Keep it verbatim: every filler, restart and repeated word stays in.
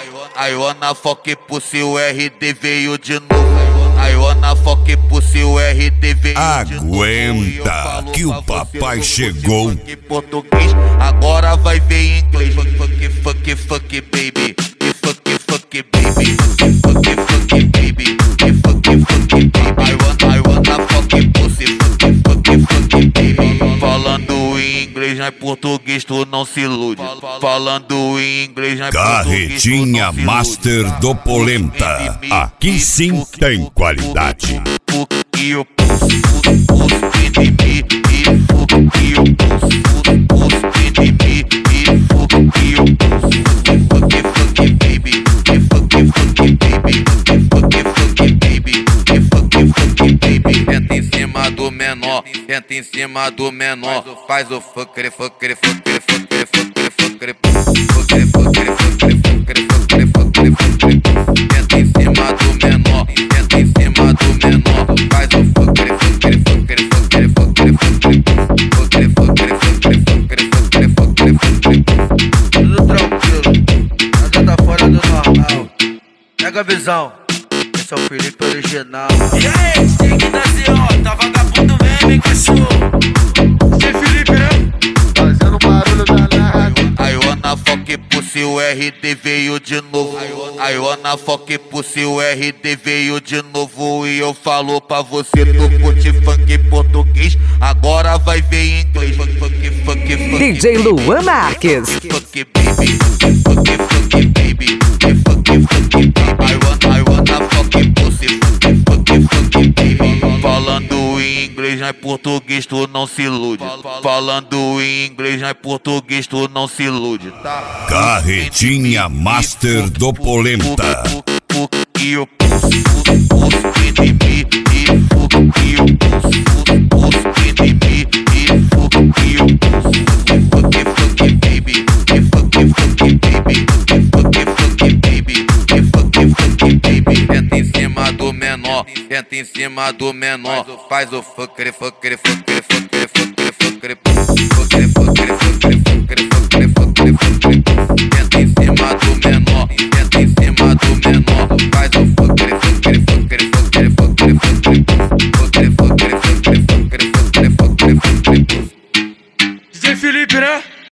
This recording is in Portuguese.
I wanna fuck pussy, o R D veio de novo. I wanna fuck pussy, o R D veio de novo. Aguenta que o papai chegou. Fuck português, agora vai ver em inglês. Fuck, fuck, fuck, baby. Fuck, fuck, baby. Fuck, fuck, baby. Fuck, fuck, baby. I wanna, I wanna fuck pussy. Fuck, fuck, fuck, baby. Falando em inglês, não é português, tu não se ilude. Falando em inglês, não é português, tu não Carretinha se ilude. Master do Polenta. Aqui sim tem qualidade. Fuck you, pussy, pussy, in me, fuck you, pussy, pussy, in me, fuck you, pussy, fuck, fuck, baby, fuck, fuck, baby, fuck, fuck, baby, fuck, fuck, baby. Entra em cima do menor, entra em cima do menor, faz o fucker, fucker, fucker, fucker, fucker, fucker, fucker, fucker, fucker, fucker, fucker, fucker, fucker. Entra em cima do menor, entra em cima do menor, faz o fucker, fucker, fucker, fucker, fucker, fucker, fucker, fucker, fucker, fucker, fucker, fucker. Tudo tranquilo, nada tá fora do normal. Pega a visão, esse é o Felipe original. E aí, tem que nascer, ó, tá vagabundo mesmo, hein, cachorro? Esse Felipe, né? Fazendo barulho danado. I wanna fuck pussy, o R D veio de novo. I wanna fuck pussy, o R D veio de novo. E eu falo pra você, tu curte funk português, agora vai ver em inglês. Fuck, fuck, fuck, fuck, D J Luan Marques. fuck, baby, fuck, fuck, baby, fuck, fuck, baby. I wanna, I wanna fuck pussy, fuck, fuck, fuck, baby. Falando em inglês, não é português, tu não se ilude. Falando em inglês, não é português, tu não se ilude, tá? Carretinha Master do Polenta. Fuck you, pussy, pussy, in me, fuck you, pussy, pussy, in me, fuck you, pussy, fuck, fuck, baby, fuck, fuck, baby, fuck, fuck, baby, fuck, fuck, baby. Entra em cima do menor, entra em cima do menor, faz o fucker, fucker, fucker, fucker.